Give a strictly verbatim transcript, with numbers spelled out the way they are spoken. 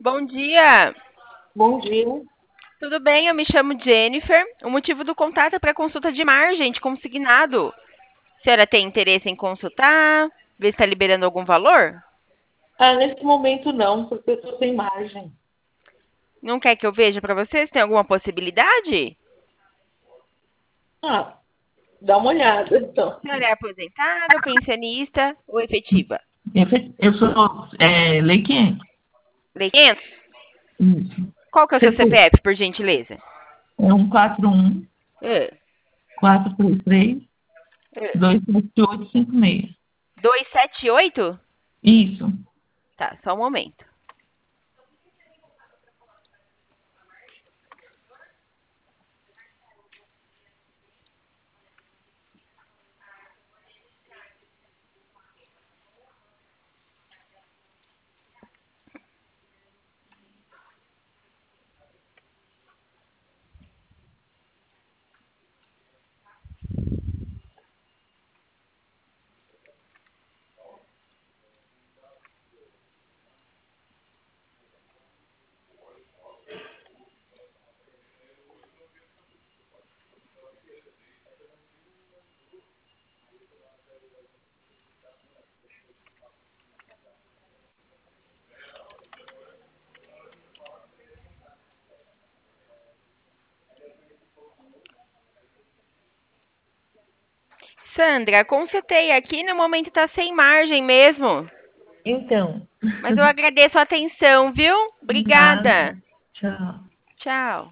Bom dia, Bom dia. tudo bem? Eu me chamo Jennifer. O motivo do contato é para consulta de margem de consignado. A senhora tem interesse em consultar? Ver se está liberando algum valor? Ah, nesse momento não, porque eu estou sem margem. Não quer que eu veja para vocês? Tem alguma possibilidade? Ah, dá uma olhada, então. A senhora é aposentada, pensionista ou efetiva? Eu fe- eu sou é, lei quinhentos. Lei quinhentos? Isso. Qual que é o seu Você foi? C P F, por gentileza? É um quatro um, Ah, quatro três três, ah. dois sete oito cinco seis. dois sete oito? Isso. Tá, só um momento. Sandra, consultei aqui, no momento tá sem margem mesmo. Então, Mas eu agradeço a atenção, viu? nada. Obrigada. Tchau. Tchau.